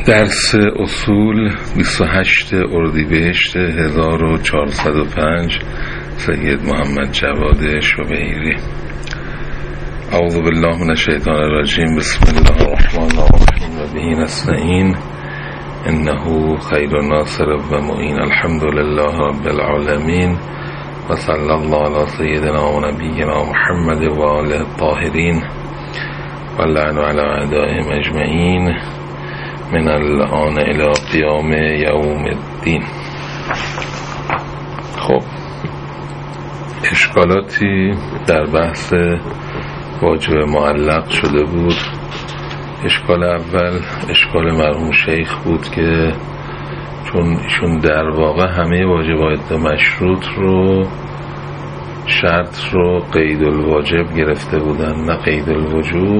درس اصول 28 اردیبهشت 1405 سید محمد جواد شبیری. اعوذ بالله من الشیطان الرجیم. بسم الله الرحمن الرحیم و به نستعین انه خیر ناصر و معین. الحمد لله رب العالمین و صلی الله علی سیدنا و نبینا محمد و آله الطاهرین و لعن علی اعدائهم اجمعین من الان الى قیام یوم الدین. خب، اشکالاتی در بحث واجب معلق شده بود. اشکال اول اشکال مرحوم شیخ بود که چون ایشون در واقع همه واجبات مشروط رو شرط رو قید الواجب گرفته بودن نه قید الوجوب،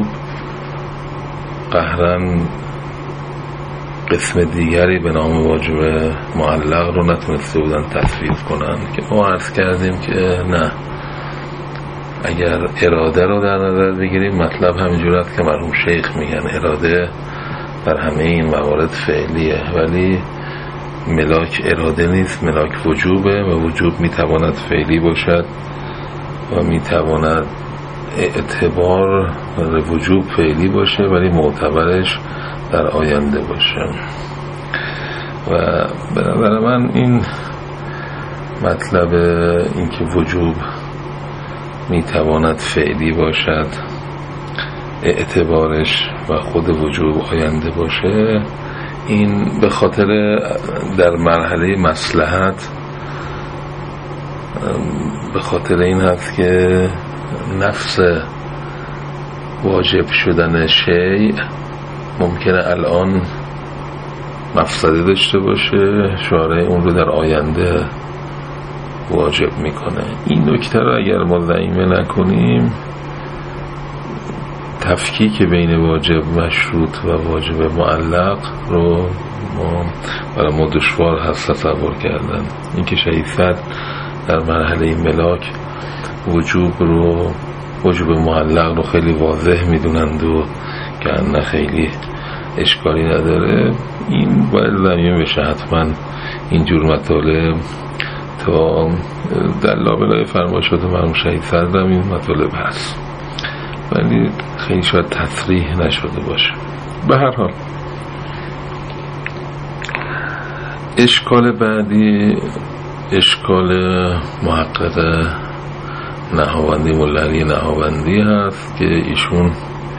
قهرن قسم دیگری به نام واجب معلق رو نتونسته بودن تصویب کنن که ما عرض کردیم که نه، اگر اراده رو در نظر بگیریم مطلب همینجور است که مرحوم شیخ میگن اراده در همه این موارد فعلیه، ولی ملاک اراده نیست، ملاک وجوبه و وجوب میتواند فعلی باشد و میتواند اعتبار وجوب فعلی باشه ولی معتبرش در آینده باشه. و به نظر من این مطلب اینکه وجوب میتواند فعلی باشد اعتبارش و خود وجوب آینده باشه، این به خاطر در مرحله مصلحت به خاطر این هست که نفس واجب شدن شیء ممکنه الان مفسده داشته باشه، شارع اون رو در آینده واجب میکنه. این نکته رو اگر ما ضعیمه نکنیم، تفکیک بین واجب مشروط و واجب معلق رو برای ما دشوار هست تصور کردن. اینکه شیفت در مرحله ملاک وجوب معلق رو خیلی واضح میدونند و که نه خیلی اشکالی نداره، این باید ضمیمه بشه حتما اینجور مطالب تا در لابلای فرمایشات مرحوم شهید صدرم این مطالب هست، ولی خیلی شاید تصریح نشده باشه. به هر حال اشکال بعدی اشکال محقق نهاوندی مولوی نهاوندی هست که ایشون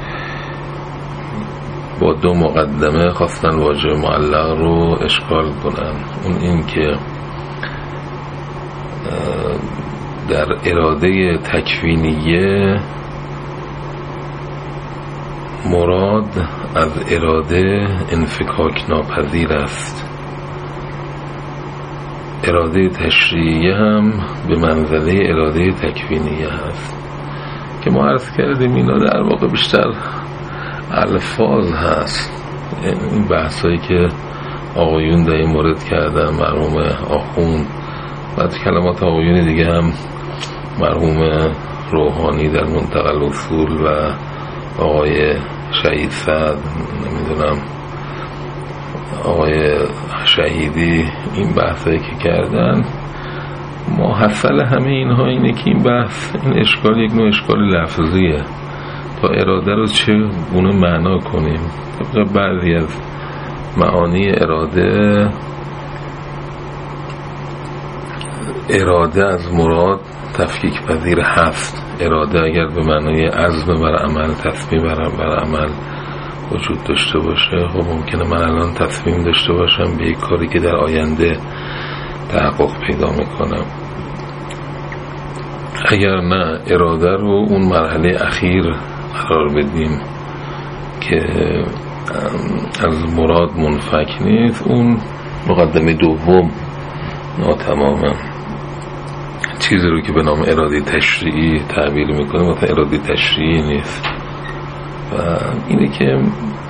با دو مقدمه خواستن واجب معلق رو اشکال کنن. اون این که در اراده تکوینیه مراد از اراده انفکاک ناپذیر است، اراده تشریعیه هم به منزله اراده تکوینیه هست که ما عرض کردیم اینا در واقع بیشتر الفاظ هست. این بحثایی که آقایون در این مورد کردن، مرحوم آخوند، بعد کلمات آقایون دیگه هم مرحوم روحانی در منتقل اصول و آقای شهید سعد، نمیدونم آقای شهیدی، این بحثایی که کردن، ما حاصل همه اینها اینه که این بحث، این اشکال یک نوع اشکال لفظیه. تا اراده رو چه گونه معنا کنیم؟ بعضی از معانی اراده از مراد تفکیک پذیر هست. اراده اگر به معنای عزم بر عمل، تصمیم بر عمل وجود داشته باشه، خب ممکنه من الان تصمیم داشته باشم به یک کاری که در آینده تحقق پیدا میکنم. اگر نه، اراده رو اون مرحله اخیر قرار بدیم که از مراد منفک نیست، اون مقدمه دوم ناتمامه. چیزی رو که به نام اراده تشریعی تعبیر میکنه مثلا اراده تشریعی نیست. و اینه که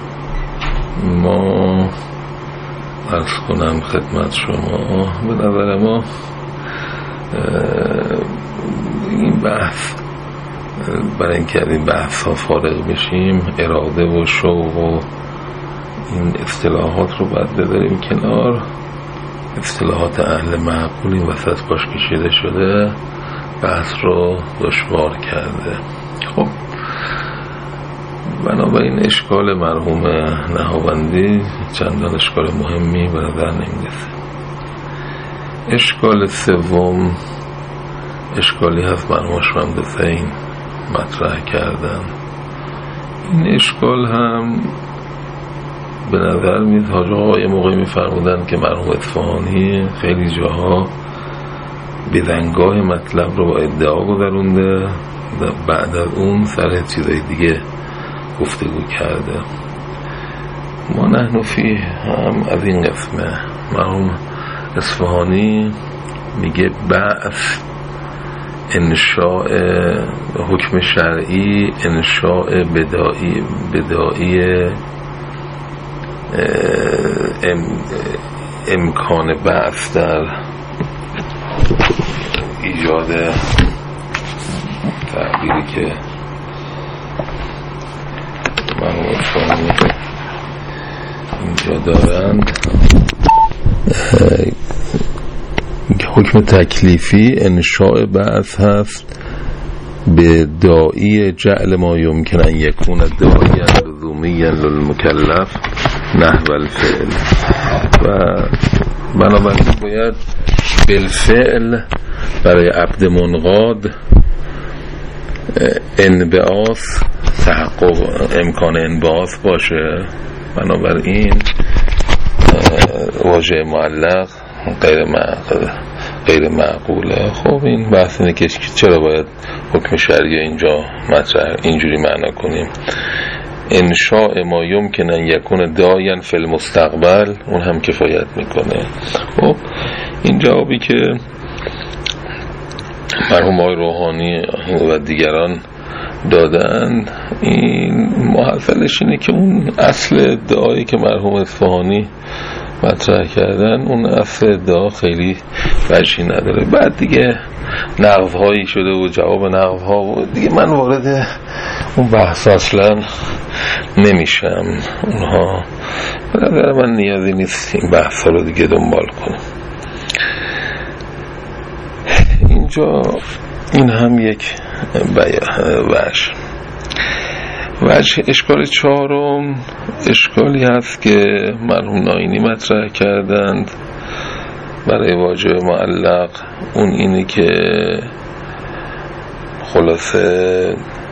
ما عرض کنم خدمت شما، به نظر ما این بحث برای اینکه این بحث ها فارغ بشیم، اراده و شوق و این اصطلاحات رو باید بذاریم کنار. اصطلاحات اهل معقول این وسط باش کشیده شده، بحث رو دشوار کرده. خب بنابراین اشکال مرحوم نهاوندی چندان اشکال مهمی به نظر نمیرسه. اشکال سوم اشکالی هست مرحوم شمد حسین مطرح کردن. این اشکال هم به نظر میاد حاج آقا یه موقعی میفرمودن که مرحوم اصفهانی خیلی جاها بدنگاه مطلب رو با ادعا گذرونده و بعد از اون سر چیزای دیگه گفتگو کرده. ما نحن فیه هم از این قسمه. مرحوم اصفهانی میگه بعث انشاء حکم شرعی، انشاء بدائی امکان بعث در ایجاد تعبیری که مرحوم اصفهانی اینجا دارند، حکم تکلیفی انشاء بعث هست به داعی جعل ما یمکن ان یکون داعی لزومی للمکلف نحو الفعل. و بنابراین باید بالفعل برای عبد منقاد انبعاث تحقق، امکان انبعاث باشه. بنابراین واژه معلق غیر معقوله. خب این بحث اینه که چرا باید حکم شرعی اینجا مطرح اینجوری معنا کنیم. انشاء ما یمکن ان یکون داعیا فی المستقبل اون هم کفایت میکنه. خب این جوابی که مرحوم آقای روحانی و دیگران دادن، این محصلش اینه که اون اصل ادعایی که مرحوم اصفهانی مطرح کردن، اون اصل ادعا خیلی وجهی نداره. بعد دیگه نقض‌هایی شده و جواب نقض‌ها و دیگه من وارد اون بحث اصلا نمیشم. اونها به نظر من نیازی نیست این بحث رو دیگه دنبال کنم. اینجا این هم یک وجه. اشکال چهارم اشکالی هست که مرحوم ناینی مطرح کردند برای واژه معلق. اون اینی که خلاصه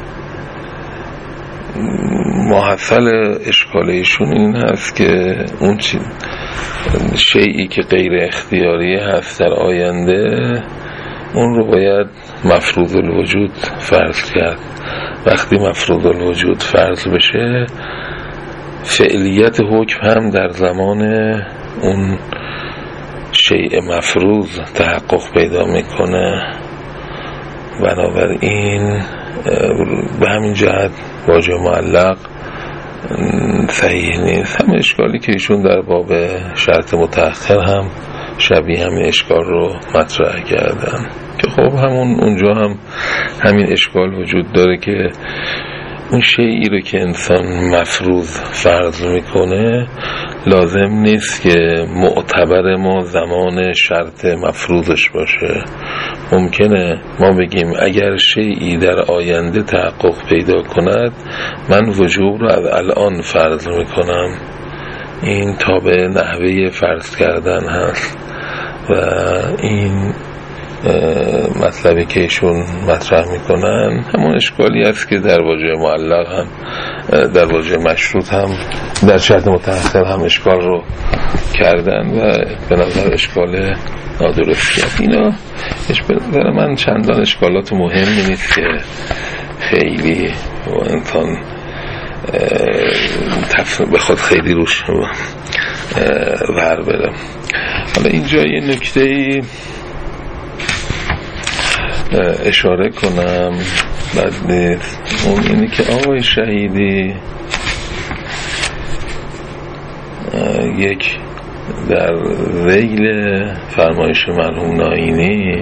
محصل اشکالشون این هست که اون شیئی که غیر اختیاری هست در آینده اون رو باید مفروض الوجود فرض کرد. وقتی مفروض الوجود فرض بشه، فعلیت حکم هم در زمان اون شیء مفروض تحقق پیدا میکنه. بنابراین به همین جهت واژه معلق صحیح نیست. هم اشکالی که ایشون در باب شرط متأخر هم شبیه همین اشکال رو مطرح کردن که خب همون اونجا هم همین اشکال وجود داره که اون شیئی رو که انسان مفروض فرض میکنه لازم نیست که معتبر ما زمان شرط مفروضش باشه. ممکنه ما بگیم اگر شیئی در آینده تحقق پیدا کند، من وجوب رو از الان فرض میکنم. این تابع نحوه فرض کردن هست و این مطلبی که ایشون مطرح میکنن همون اشکالی است که در واژه معلق هم، در واژه مشروط هم، در شرط متأخر هم اشکال رو کردن و به نظر اشکال نادرستیه. اینا به نظر من چندان اشکالات مهمی نیست که خیلی و انسان بخواد خیلی روش ور بره. حالا اینجا یه نکته اشاره کنم بعد نیست، اون اینی که آقای شهیدی یک در ذیل فرمایش مرحوم ناینی،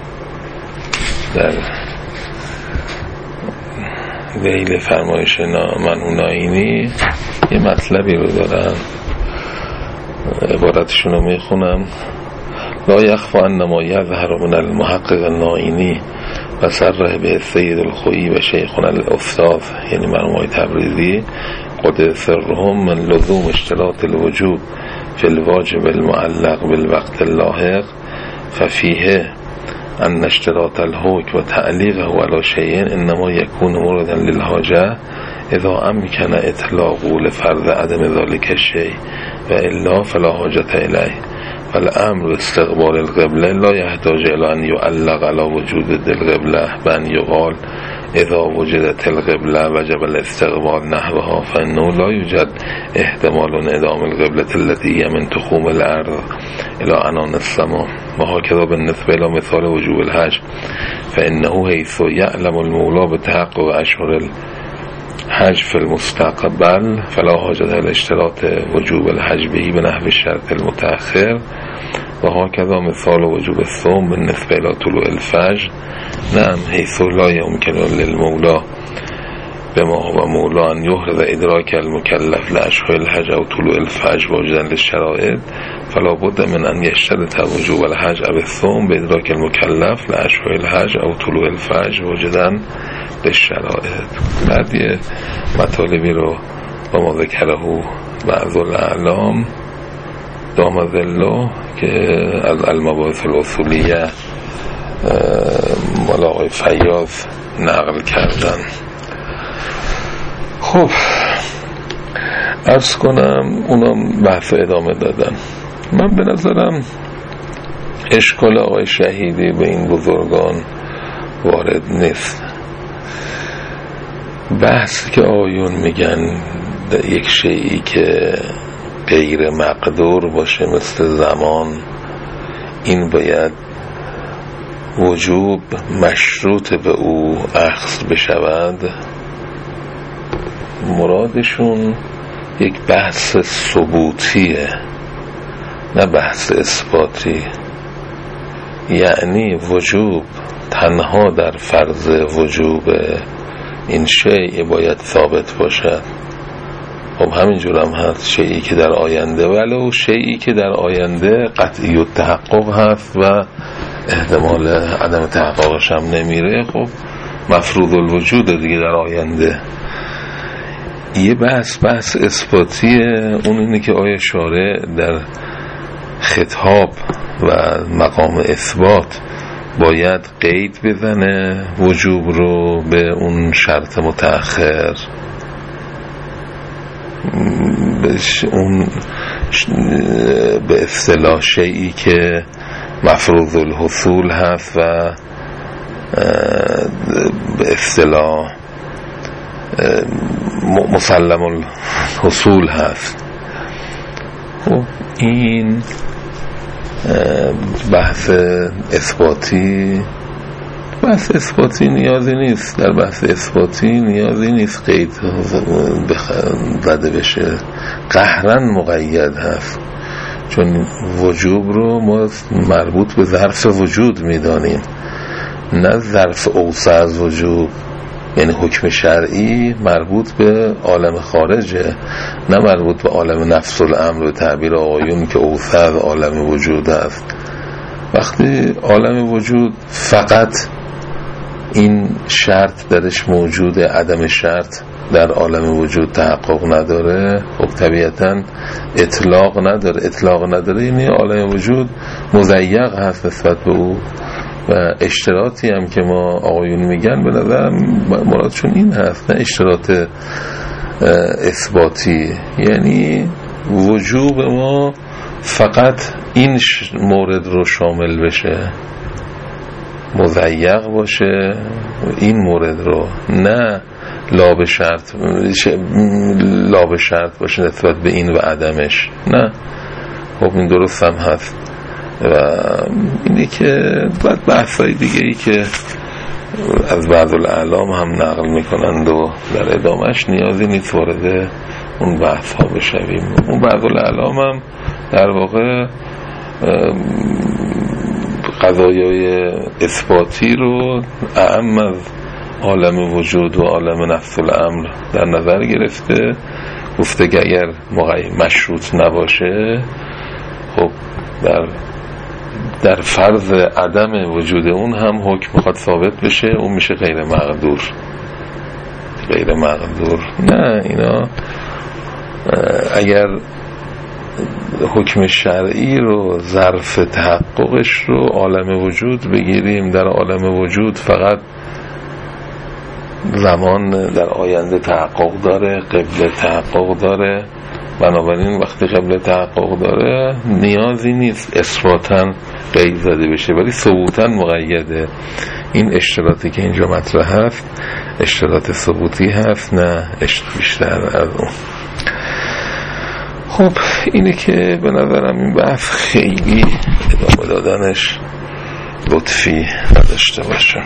در ذیل فرمایش مرحوم ناینی یه مطلبی رو دارن، عبارتشون رو میخونم. لا یخفی ان ما یظهر من المحقق النائینی و صرح به سید الخویی و شیخنا الاستاذ، یعنی مرحوم آقای تبریزی قدس سرهم، من لزوم اشتراط الوجوب فی الواجب المعلق بالوقت اللاحق ففیه ان اشتراط الحکم و تعلیقه علی شیء انما یکون موردا للحاجه اذا امکن اطلاقه لفرض عدم ذلك الشیء و الا فلا حاجت الیه. والامر استقبال القبله لا يحتاج الى ان يعلق على وجود القبله بان يقال اذا وجدت القبله وجب الاستقبال نحوها، فانه لا يوجد احتمال انعدام القبله التي هي من تخوم الارض الى عنان السماء. وهكذا بالنسبه الى مثال وجوب الحج، فانه حيث يعلم المولى بتحقق اشهر الحج في المستقبل فلا حاجة لاشتراط وجوب الحج به بنحو الشرط المتأخر. وهكذا مثال وجوب الصوم بالنسبة إلى طلوع الفجر. نعم، حيث لا يمكن للمولى بما هو مولى أن يحرز إدراك المكلف لأشهر الحج أو طلوع الفجر وجدا للشرائط، فلا بد من أن يشترط وجوب الحج أو الصوم بإدراك المكلف لأشهر الحج أو طلوع الفجر وجدا للشرائط. بعد یه مطالبی رو با ما ذکره بعض الاعلام دام ذله که از المباحث الاصولیه مال آقای فیاض نقل کردن. خب عرض کنم اونا بحث ادامه دادن. من به نظرم اشکال آقای شهیدی به این بزرگان وارد نیست. بحث که آیون میگن یک شیئی که غیر مقدور باشه مثل زمان، این باید وجوب مشروط به او اخذ بشود. مرادشون یک بحث ثبوتیه، نه بحث اثباتی. یعنی وجوب تنها در فرض وجوب این شیء باید ثابت باشد. خب همینجور هم هست شیئی که در آینده، ولو شیئی که در آینده قطعی التحقق هست و احتمال عدم تحققش هم نمیره، خب مفروض الوجود دیگه در آینده. یه بحث اثباتیه، اون اینه که آیه شارع در خطاب و مقام اثبات باید قید بزنه وجوب رو به اون شرط متأخر، اون به اصطلاح شیئی که مفروض الحصول هست و به اصطلاح مسلم الحصول هست. خب این بحث اثباتی نیازی نیست. در بحث اثباتی نیازی نیست قید زده بشه، قهرن مقید هست، چون وجوب رو ما مربوط به ظرف وجود میدانیم، نه ظرف اوسع از وجوب. یعنی حکم شرعی مربوط به عالم خارجه، نه مربوط به عالم نفس الامر به تعبیر آقایون که اوسع از عالم وجود است. وقتی عالم وجود فقط این شرط درش موجوده، عدم شرط در عالم وجود تحقق نداره، خب طبیعتاً اطلاق نداره. یعنی عالم وجود مضیق هست نسبت به او. و اشتراطی هم که ما آقایون میگن به نظرم مرادشون این هست، نه اشتراط اثباتی. یعنی وجوب ما فقط این مورد رو شامل بشه، مضیق باشه این مورد رو، نه لا به شرط باشه نسبت به این و عدمش. نه، خب این درست هم هست. و اینه که بعد بحثای دیگه ای که از بعض الاعلام هم نقل میکنند و در ادامهش نیازی نیست وارد اون بحث ها بشویم. اون بعض الاعلام هم در واقع قضایای اثباتی رو اعم از عالم وجود و عالم نفس الامر در نظر گرفته. گفته که اگر مشروط نباشه خب در فرض عدم وجود اون هم حکم میخواد ثابت بشه، اون میشه غیر مقدور. نه، اینا اگر حکم شرعی رو ظرف تحققش رو عالم وجود بگیریم، در عالم وجود فقط زمان در آینده تحقق داره، قبله تحقق داره، بنابراین وقتی قبله تحقق داره نیازی نیست اثباتاً قید زده بشه، ولی ثبوتاً مقیده. این اشتراطی که اینجا مطرح هست اشتراط ثبوتی هست، نه بیشتر از اون. خب اینه که به نظرم این بحث خیلی ادامه دادنش لطفی نداشته باشه.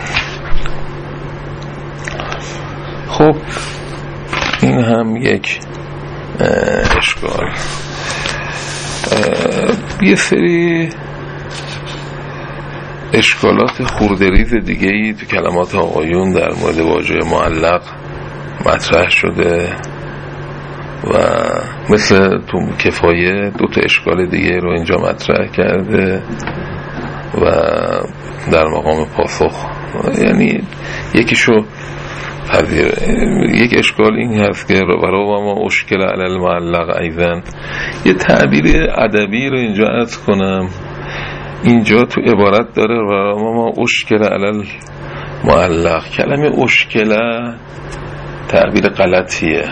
خب این هم یک اشکال. یه سری اشکالات خوردریز دیگه‌ای تو کلمات آقایون در مورد واژه معلق مطرح شده و مثل تو کفایه 2 اشکال دیگه رو اینجا مطرح کرده و در مقام پاسخ، یعنی یکیشو یک اشکال این هست که برای ما اشکل علی المعلق ایضا، یه تعبیر ادبی رو اینجا عرض کنم. اینجا تو عبارت داره برای ما اشکل علی المعلق. کلمه اشکله تعبیر غلطیه.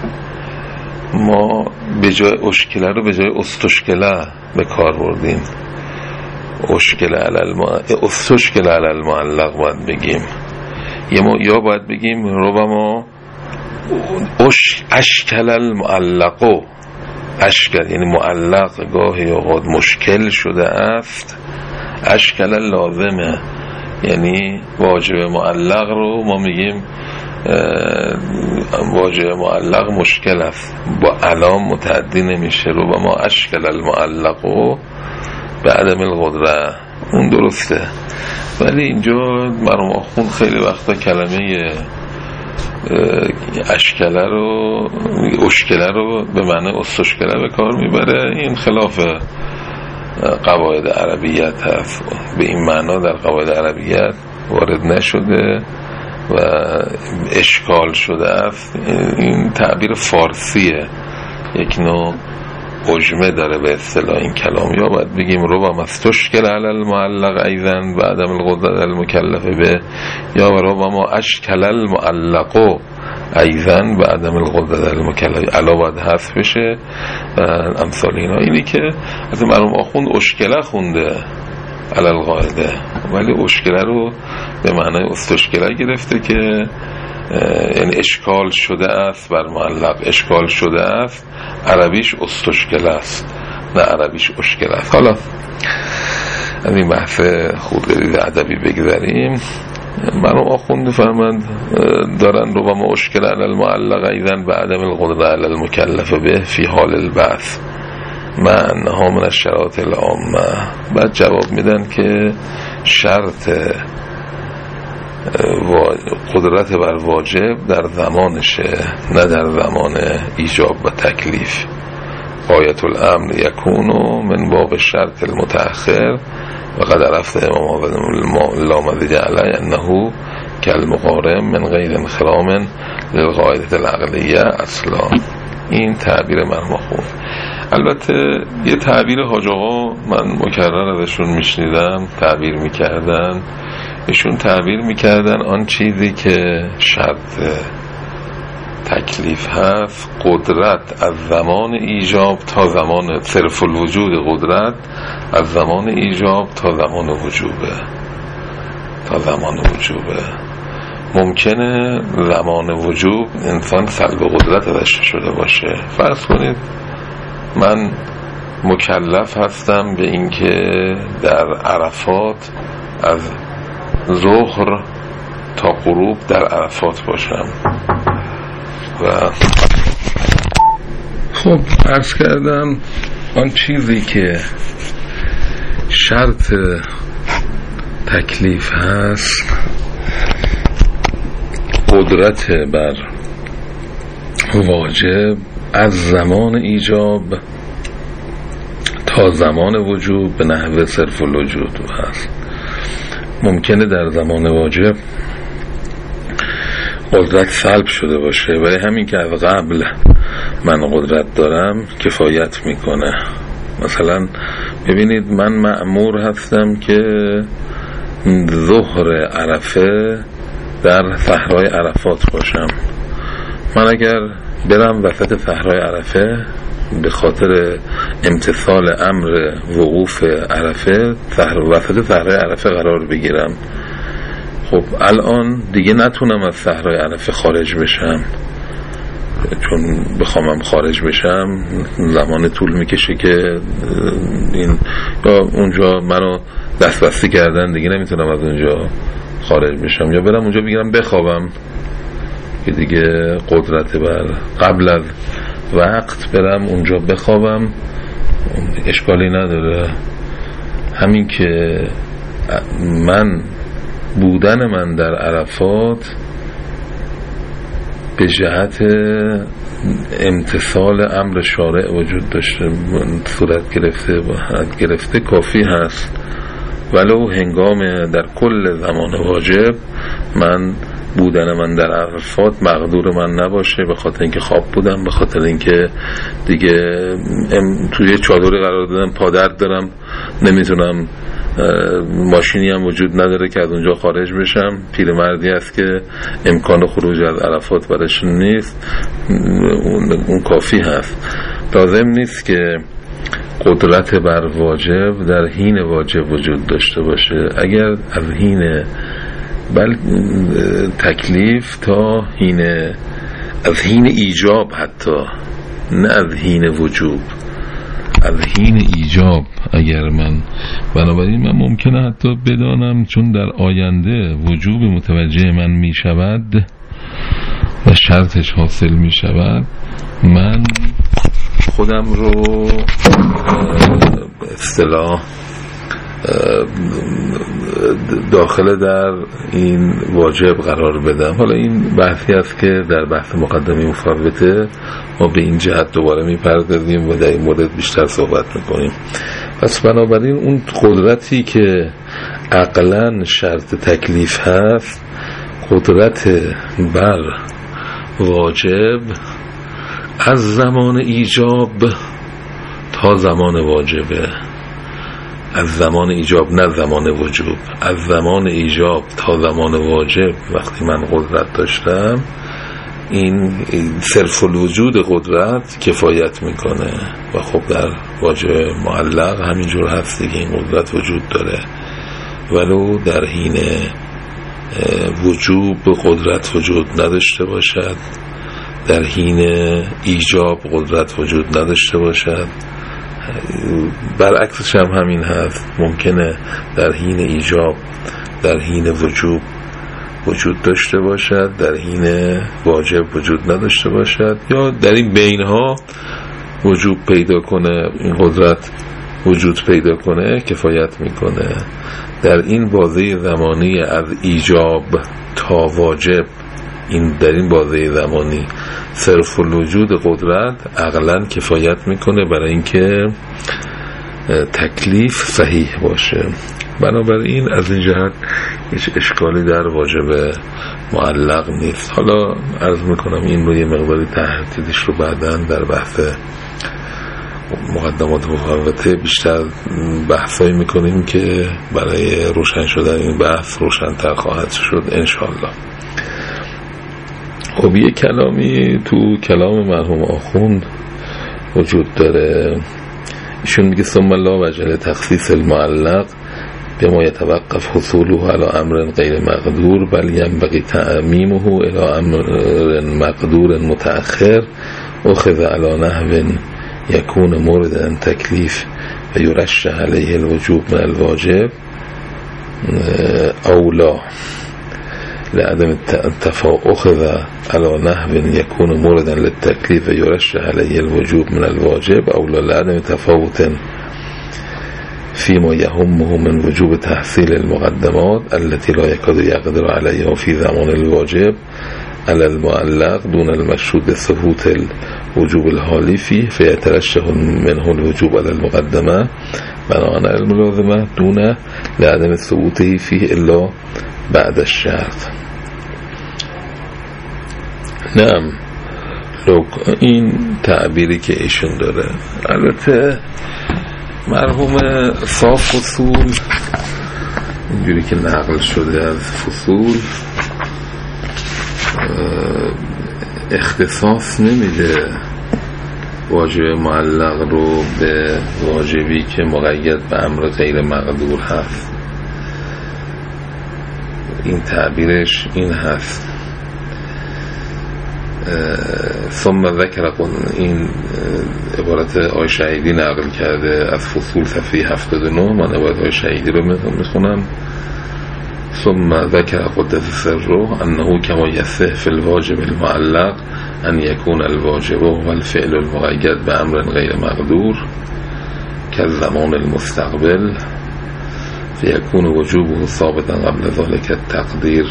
ما به جای اشکله رو به جای استشکله به کار بردیم. اشکل علی المعلق، استشکل علی المعلق باید بگیم، یا باید بگیم ربما اشکل المعلقو. اشکل یعنی معلق گاهی اوقات مشکل شده است، اشکل لازمه یعنی واجب معلق رو ما میگیم واجب معلق مشکل است، با علام متعدی نمیشه. ربما اشکل المعلقو به عدم القدره، اون درسته، ولی اینجا مرحوم آخوند خیلی وقتا کلمه اشکله رو به معنی استشکله به کار میبره. این خلاف قواعد عربیت هست، به این معنا در قواعد عربیت وارد نشده و اشکال شده است. این تعبیر فارسیه، یک نوع عجمه داره به اصطلاح این کلام. یا باید بگیم ربما استشکل علی المعلق ایضا بعدم القدرة المکلف به، یا ربما اشکل المعلق ایضا بعدم القدرة المکلف، علا باید حذف بشه امثال اینا. اینی که از مرحوم آخوند اشکله خونده علی القاعده، ولی اشکله رو به معنای استشکله گرفته که یعنی اشکال شده است بر معلق، اشکال شده است، عربیش استشکل است نه عربیش اشکل است. حالا از این بحث خوردریز ادبی بگذاریم. مرحوم آخوند فرمند دارن رو با ما اشکل علی المعلق ایضا به عدم القدرة علی المکلف به فی حال البعث مع انها من الشرائط العامه. بعد جواب میدن که شرط قدرت بر واجب در زمانشه نه در زمان ایجاب و تکلیف. آیت الامر یکونو من باب شرط المتأخر و قد عرفت امام اللامذی علی انه کالمقارن من غیر انخرام للقاعده العقلیه اصلا. این تعبیر مرحوم آخوند. البته یه تعبیر حاج آقا من مکرر ازشون میشنیدم تعبیر میکردن، ایشون تعبیر میکردن آن چیزی که شرط تکلیف هست قدرت از زمان ایجاب تا زمان صرف الوجود، قدرت از زمان ایجاب تا زمان وجوبه. ممکنه زمان وجوب انسان سلب قدرت ازش شده باشه. فرض کنید من مکلف هستم به اینکه در عرفات از ظهر تا غروب در عرفات باشم و خب عرض کردم آن چیزی که شرط تکلیف هست قدرت بر واجب از زمان ایجاب تا زمان وجوب به نحو صرف الوجود هست. ممکنه در زمان واجب قدرت سلب شده باشه، ولی همین که از قبل من قدرت دارم کفایت میکنه. مثلا ببینید من مأمور هستم که ظهر عرفه در صحرای عرفات باشم. من اگر برم وسط صحرای عرفه به خاطر امتثال امر وقوف عرفه وسط صحرای عرفه قرار بگیرم، خب الان دیگه نتونم از صحرای عرفه خارج بشم، چون بخوامم خارج بشم زمان طول میکشه که این یا اونجا منو دستبسته کردن، دیگه نمیتونم از اونجا خارج بشم، یا برم اونجا بگیرم بخوابم که دیگه قدرت بر قبل از وقت برم اونجا بخوابم اشکالی نداره. همین که من بودن من در عرفات به جهت امتثال امر شارع وجود داشته صورت گرفته کافی هست، ولو هنگام در کل زمان واجب من بودن من در عرفات مقدور من نباشه، به خاطر اینکه خواب بودم، به خاطر اینکه دیگه توی چادری قرار دادم، پادرد دارم، نمیتونم، ماشینی هم وجود نداره که از اونجا خارج بشم، پیرمردی است که امکان خروج از عرفات برش نیست، اون کافی هست. لازم نیست که قدرت بر واجب در حین واجب وجود داشته باشه. اگر از حین تکلیف تا از حین ایجاب، حتی نه از حین وجوب، از حین ایجاب اگر بنابراین من ممکنه حتی بدانم چون در آینده وجوب متوجه من می شود و شرطش حاصل می شود، من خودم رو به اصطلاح داخل در این واجب قرار بدم. حالا این بحثی است که در بحث مقدمه مفوته ما به این جهت دوباره میپردازیم و در این مورد بیشتر صحبت میکنیم. پس بنابراین اون قدرتی که عقلاً شرط تکلیف هست، قدرت بر واجب از زمان ایجاب تا زمان واجبه. از زمان ایجاب نه زمان وجوب، از زمان ایجاب تا زمان واجب وقتی من قدرت داشتم، این صرف الوجود قدرت کفایت میکنه. و خب در واجب معلق همینجور هست دیگه، این قدرت وجود داره، ولو در حین وجوب قدرت وجود نداشته باشد، در حین ایجاب قدرت وجود نداشته باشد. برعکسش هم همین هست، ممکنه در حین ایجاب در حین وجوب وجود داشته باشد، در حین واجب وجود نداشته باشد، یا در این بینها وجود پیدا کنه، این قدرت وجود پیدا کنه، کفایت میکنه. در این بازه زمانی از ایجاب تا واجب، در این بازه زمانی صرف الوجود قدرت عقلاً کفایت میکنه برای اینکه تکلیف صحیح باشه. بنابراین از این جهت هیچ اشکالی در واجب معلق نیست. حالا عرض میکنم این رو یه مقداری تحقیقش رو بعداً در بحث مقدمات مفوته بیشتر بحثایی میکنیم که برای روشن شدن این بحث روشن‌تر خواهد شد انشالله. خب یه کلامی تو کلام مرحوم آخوند وجود داره، ایشون میگه ثم لا وجه تخصیص المعلق بما يتوقف حصوله على امر غیر مقدور بل ينبغي تعمیمه الى امر مقدور متأخر اخذ على نحو يكون موردا تکلیف و یرشح علیه الوجوب من الواجب او لا لعدم أخذ على نحو يكون موردا للتكليف يرشح عليه الوجوب من الواجب أو لعدم تفاوت فيما يهمه من وجوب تحصيل المقدمات التي لا يكاد يقدر عليها في زمان الواجب على المعلق دون المشروط بثبوت الوجوب الحالی فيه فيترشح منه الوجوب على المقدمة بناء على الملازمة دون لعدم ثبوته فيه إلا بعد الشرط. نعم، این تعبیری که ایشون داره، البته مرحوم صاف فصول اینجوری که نقل شده از فصول اختصاص نمیده واجب معلق رو به واجبی که مقید به امر غیر مقدور هست. این تعبیرش این هست. ثم ذکر، این عبارت آقای شهیدی نقل کرده از فصول صفحه 79. من عبارت آقای شهیدی رو میخونم. ثم ذکر قدس سره انه کما یصح فی الواجب المعلق ان یکون الواجب والفعل المقید به امر غیر مقدور كالزمان المستقبل فيكون وجوبه ثابتا قبل ذلك التقدير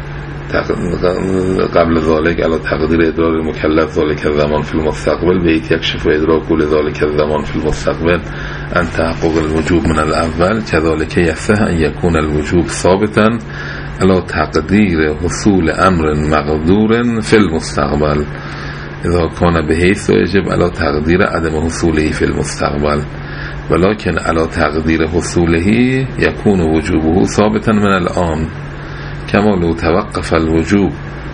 قبل ذلك على تقدير إدراك المكلف ذلك الزمان في المستقبل بحيث يكشف إدراك لذلك الزمان في المستقبل عن تحقق الوجوب من الأول كذلك يصح أن يكون الوجوب ثابتا على تقدير حصول أمر مقدور في المستقبل إذا كان بحيث يجب على تقدير عدم حصوله في المستقبل ولكن على تقدير حصوله يكون وجوبه ثابتا من الآن كما لو توقف الوجوب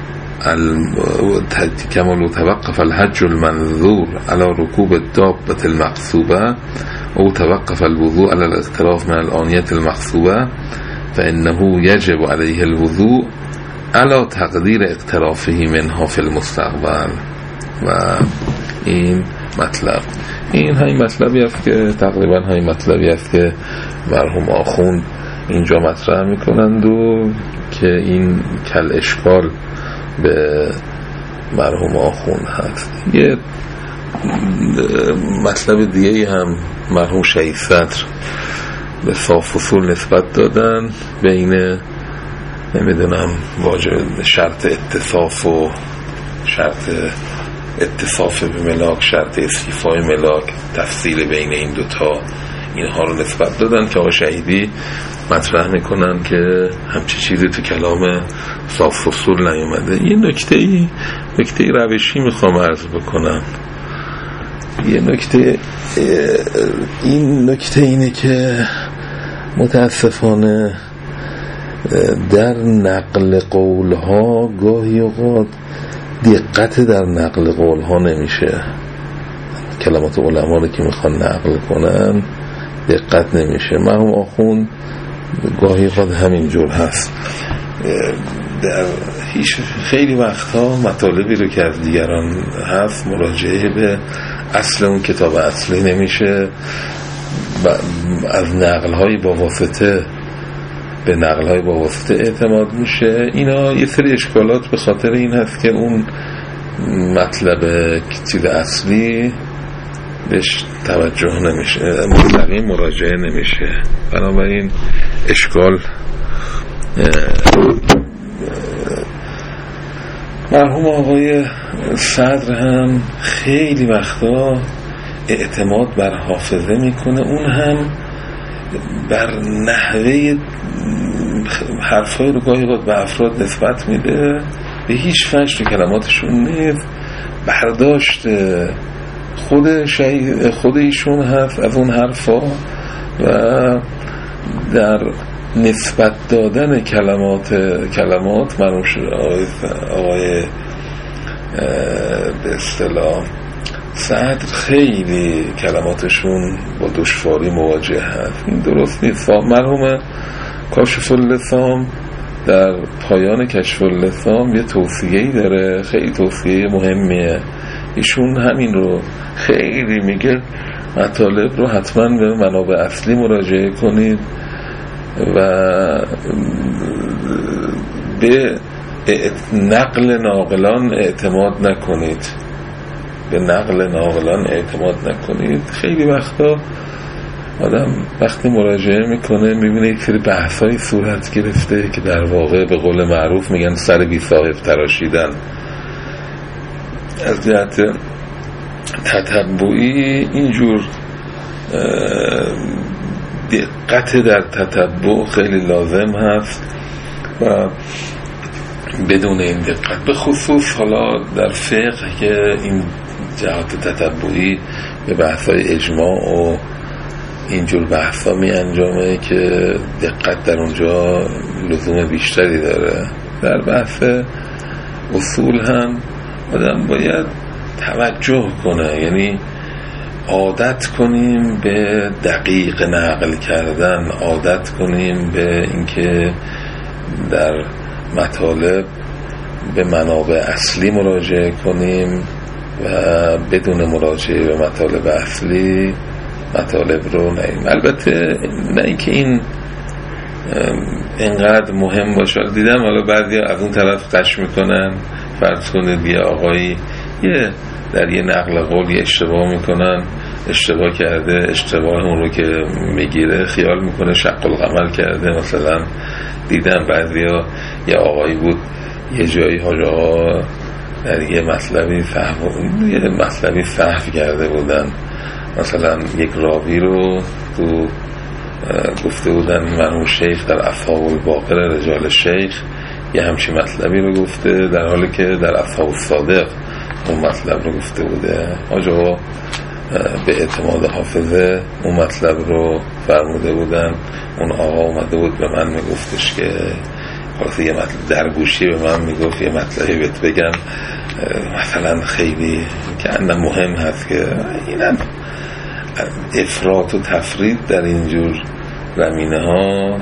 كما لو توقف الحج المنذور على ركوب الدابة المقصوبة أو توقف الوضوء على الاغتراف من الآنية المقصوبة فإنه يجب عليه الوضوء على تقدير اغترافه منها في المستقبل. و این مطلب، این همین مطلبی است که تقریبا همین مطلبی است که مرحوم آخوند اینجا مطرح میکنند و که این کل اشکال به مرحوم آخوند هست. یه مطلب دیگه هم مرحوم شهید صدر به صاف فصول نسبت دادن بین نمیدونم واجب شرط اتصاف و شرط اتصاف به ملاک، شرط استیفای ملاک، تفصیل بین این دوتا، اینها رو نسبت دادن که آقای شهیدی مطرح میکنن که همچی چیزی تو کلام صاف فصول نیومده. یه نکته روشی میخوام عرض بکنم. یه نکته، این نکته اینه که متاسفانه در نقل قولها گاهی اوقات دقت در نقل قولها نمیشه. کلمات علما رو که میخوان نقل کنن دقت نمیشه. مرحوم آخوند گاهی اوقات همین جور هست. در خیلی وقتها مطالبی رو که از دیگران هست مراجعه به اصل اون کتاب اصلی نمیشه، از نقل‌های با واسطه به نقل‌های با واسطه اعتماد میشه. اینا یه سری اشکالات به خاطر این هست که اون مطلب چیز اصلی بهش توجه نمیشه، مطلقی مراجعه نمیشه. بنابراین اشکال مرحوم آقای صدر هم خیلی وقتا اعتماد بر حافظه میکنه، اون هم بر نحوه حرفای رو گاهی وقت به افراد نسبت میده، به هیچ وجه تو کلماتشون نیست، برداشت خود ایشون هست از اون حرفا و در نسبت دادن کلمات منوش آقای به اصطلاح صدر خیلی کلماتشون با دشواری مواجه هست. این درست نیست. مرحوم کاشف اللثام در پایان کشف اللثام یه توصیه‌ای داره، خیلی توصیه مهمیه. ایشون همین رو خیلی میگه مطالب رو حتما به منابع اصلی مراجعه کنید و به نقل ناقلان اعتماد نکنید. خیلی وقتا آدم وقتی مراجعه میکنه میبینه یک سری بحثایی صورت گرفته که در واقع به قول معروف میگن سر بی صاحب تراشیدن. از جهت تتبعی اینجور دقت در تتبع خیلی لازم هست و بدون این دقت، به خصوص حالا در فقه که این جهات تتبعی به بحث‌های اجماع و اینجور بحثا می انجامه که دقت در اونجا لزوم بیشتری داره. در بحث اصول هم آدم باید توجه کنه، یعنی عادت کنیم به دقیق نقل کردن، عادت کنیم به اینکه در مطالب به منابع اصلی مراجعه کنیم و بدون مراجعه به مطالب اصلی مطالب رو نگیم. البته نه اینکه این اینقدر مهم باشه. دیدم حالا بعضی از اون طرف قش میکنن، فرض کنید یه آقایی در یه نقل قول یه اشتباه میکنن، اشتباه کرده، اشتباه اون رو که میگیره خیال میکنه شق القمر کرده. مثلا دیدم بعضیا یه آقایی بود یه جایی حاج آقا در یه مطلبی فهم کرده بودن، مثلا یک راوی رو تو گفته بودن مرحوم شیخ در اصحاب الباقر رجال شیخ یه همچین مطلبی رو گفته، در حالی که در اصحاب الصادق اون مطلب رو گفته بوده. حاج آقا به اعتماد حافظه اون مطلب رو فرموده بودن. اون آقا اومده بود به من میگفتش که خلاصه یه مطلب در گوشی به من میگفت یه مطلبی بهت بگم مثلا خیلی که اندم مهم هست که اینم افراط و تفرید در اینجور زمینه ها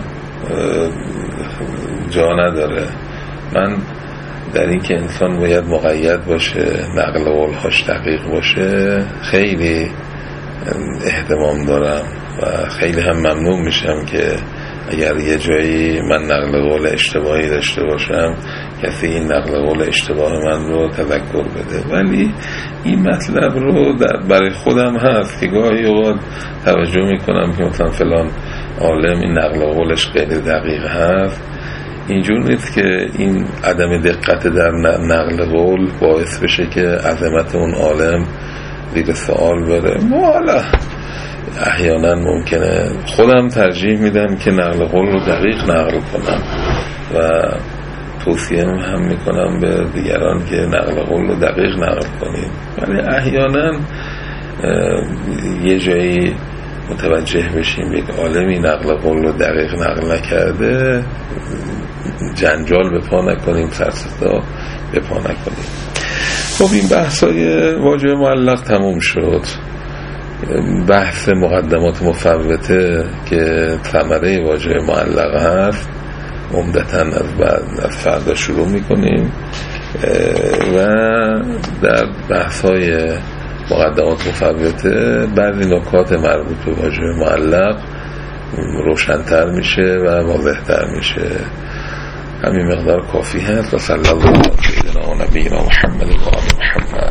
جا نداره. من در این که انسان باید مقید باشه، نقل قولهاش دقیق باشه، خیلی اهتمام دارم و خیلی هم ممنون میشم که اگر یه جایی من نقل قول اشتباهی داشته باشم کسی این نقل قول اشتباه من رو تذکر بده. ولی این مطلب رو برای خودم هست که گاهی اوقات توجه میکنم که مثلا فلان عالم این نقل قولش خیلی دقیق هست. اینجور نیست که این عدم دقت در نقل قول باعث بشه که عظمت اون عالم زیر سوال بره. حالا احیانا ممکنه خودم ترجیح میدم که نقل قول رو دقیق نقل کنم و توصیه هم میکنم به دیگران که نقل قول رو دقیق نقل کنیم. ولی احیانا یه جایی متوجه بشیم یک عالمی نقل قول رو دقیق نقل نکرده، جنجال به پا نکنیم، سرصدا به پا نکنیم. خب این بحثای واجب معلق تموم شد. بحث مقدمات مفوته که ثمره واجب معلق هست عمدتاً از فردا شروع میکنیم و در بحثای مقدمات مفوته بعضی نکات مربوط به واجب معلق روشن‌تر میشه و واضح‌تر میشه. همین مقدار کافی هست و صلی الله علیه و نبینا محمد و آل محمد.